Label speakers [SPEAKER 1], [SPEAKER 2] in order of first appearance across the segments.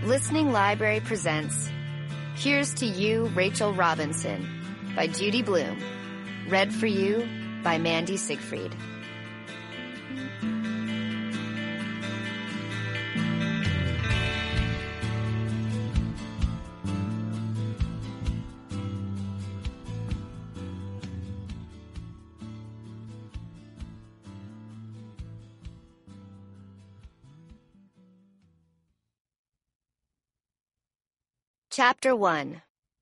[SPEAKER 1] Listening Library presents Here's to You, Rachel Robinson by Judy Blume. Read for you by Mandy Siegfried. Chapter 1.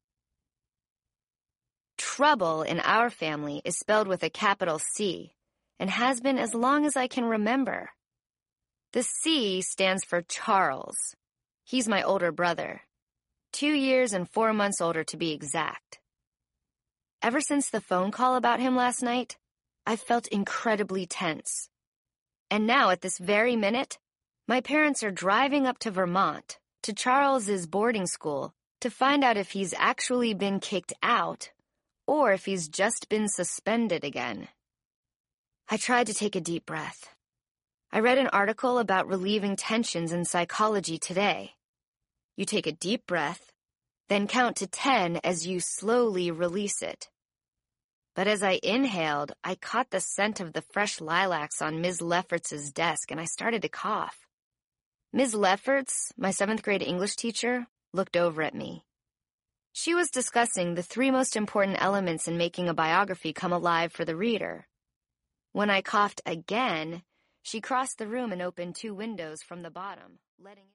[SPEAKER 1] Trouble in our family is spelled with a capital C and has been as long as I can remember. The C stands for Charles. He's my older brother, 2 years and 4 months older to be exact. Ever since the phone call about him last night, I've felt incredibly tense. And now at this very minute, my parents are driving up to Vermont, to Charles's boarding school, to find out if he's actually been kicked out or if he's just been suspended again. I tried to take a deep breath. I read an article about relieving tensions in psychology today. You take a deep breath, then count to 10 as you slowly release it. But as I inhaled, I caught the scent of the fresh lilacs on Ms. Lefferts's desk and I started to cough. Ms. Lefferts, my 7th grade English teacher, looked over at me. She was discussing the 3 most important elements in making a biography come alive for the reader. When I coughed again, she crossed the room and opened 2 windows from the bottom, letting